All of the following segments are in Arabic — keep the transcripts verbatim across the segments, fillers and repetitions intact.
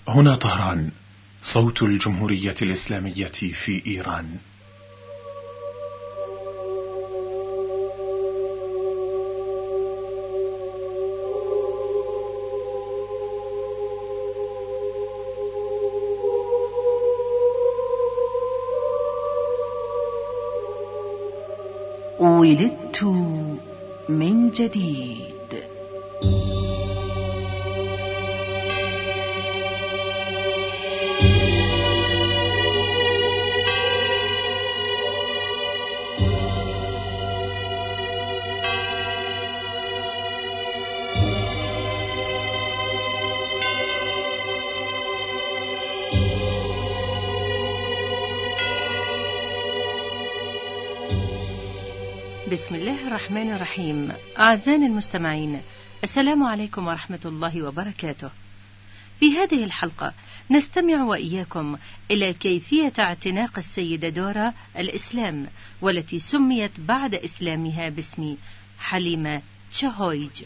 هنا طهران، صوت الجمهورية الإسلامية في إيران. ولدت من جديد. بسم الله الرحمن الرحيم. أعزائنا المستمعين، السلام عليكم ورحمة الله وبركاته. في هذه الحلقة نستمع وإياكم إلى كيفية اعتناق السيدة دورا الإسلام، والتي سميت بعد إسلامها باسم حليمة تشهويج.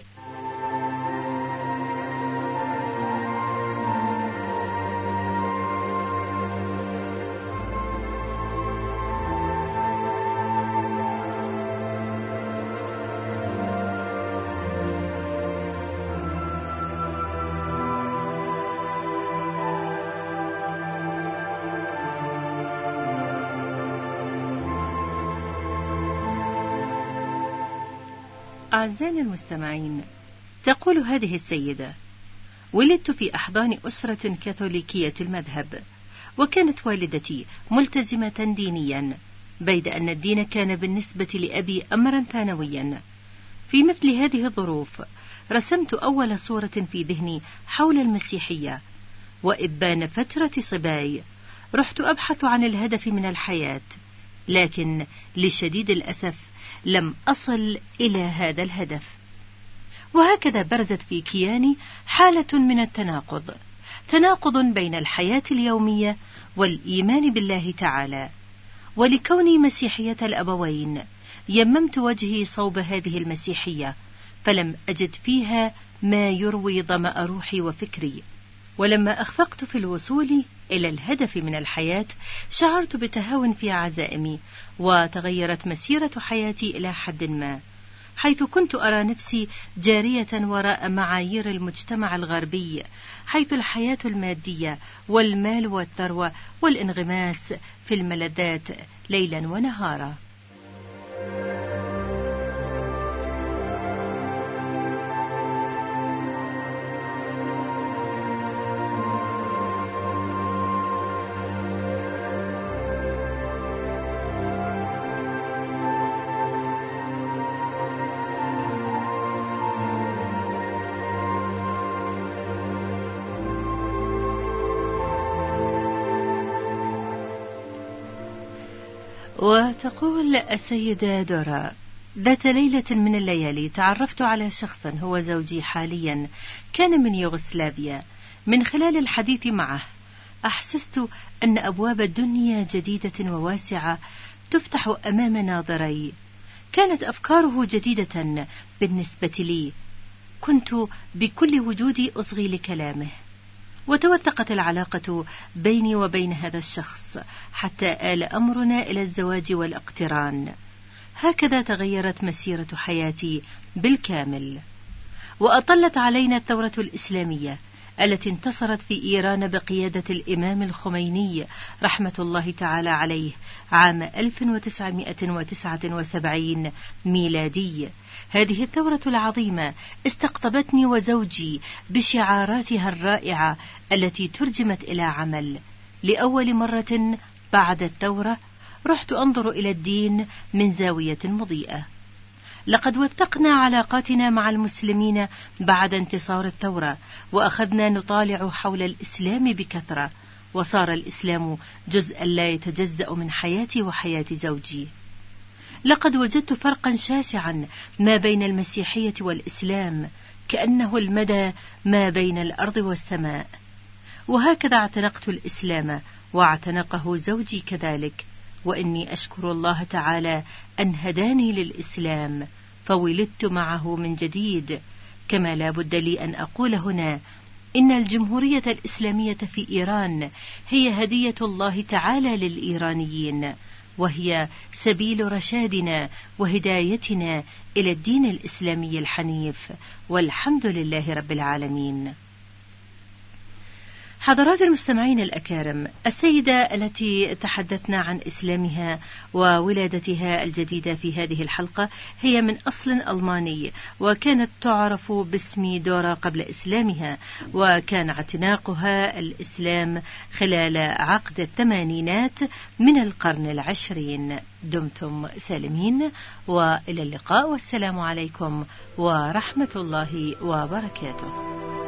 أعزائنا المستمعين، تقول هذه السيدة: ولدت في أحضان أسرة كاثوليكية المذهب، وكانت والدتي ملتزمة دينيا، بيد أن الدين كان بالنسبة لأبي أمرا ثانويا. في مثل هذه الظروف رسمت أول صورة في ذهني حول المسيحية، وإبان فترة صباي رحت أبحث عن الهدف من الحياة، لكن لشديد الأسف لم أصل إلى هذا الهدف. وهكذا برزت في كياني حالة من التناقض، تناقض بين الحياة اليومية والإيمان بالله تعالى. ولكوني مسيحية الأبوين يممت وجهي صوب هذه المسيحية، فلم أجد فيها ما يروي ظمأ روحي وفكري. ولما أخفقت في الوصول إلى الهدف من الحياة شعرت بتهاون في عزائمي، وتغيرت مسيرة حياتي إلى حد ما، حيث كنت أرى نفسي جارية وراء معايير المجتمع الغربي، حيث الحياة المادية والمال والثروة والانغماس في الملذات ليلا ونهارا. وتقول السيدة دورا: ذات ليلة من الليالي تعرفت على شخص هو زوجي حاليا، كان من يوغوسلافيا. من خلال الحديث معه أحسست أن أبواب الدنيا جديدة وواسعة تفتح أمام ناظري. كانت أفكاره جديدة بالنسبة لي، كنت بكل وجودي أصغي لكلامه. وتوثقت العلاقة بيني وبين هذا الشخص حتى آل أمرنا إلى الزواج والاقتران. هكذا تغيرت مسيرة حياتي بالكامل. وأطلت علينا الثورة الإسلامية التي انتصرت في إيران بقيادة الإمام الخميني رحمة الله تعالى عليه عام ألف وتسعمائة وتسعة وسبعين ميلادي. هذه الثورة العظيمة استقطبتني وزوجي بشعاراتها الرائعة التي ترجمت إلى عمل. لأول مرة بعد الثورة رحت أنظر إلى الدين من زاوية مضيئة. لقد وثقنا علاقاتنا مع المسلمين بعد انتصار الثورة، وأخذنا نطالع حول الإسلام بكثرة، وصار الإسلام جزءا لا يتجزأ من حياتي وحياة زوجي. لقد وجدت فرقا شاسعا ما بين المسيحية والإسلام، كأنه المدى ما بين الأرض والسماء. وهكذا اعتنقت الإسلام واعتنقه زوجي كذلك، وإني أشكر الله تعالى أن هداني للإسلام، فولدت معه من جديد. كما لا بد لي أن أقول هنا إن الجمهورية الإسلامية في إيران هي هدية الله تعالى للإيرانيين، وهي سبيل رشادنا وهدايتنا إلى الدين الإسلامي الحنيف، والحمد لله رب العالمين. حضرات المستمعين الأكارم، السيدة التي تحدثنا عن إسلامها وولادتها الجديدة في هذه الحلقة هي من أصل ألماني، وكانت تعرف باسم دورا قبل إسلامها، وكان اعتناقها الإسلام خلال عقد الثمانينات من القرن العشرين. دمتم سالمين، وإلى اللقاء، والسلام عليكم ورحمة الله وبركاته.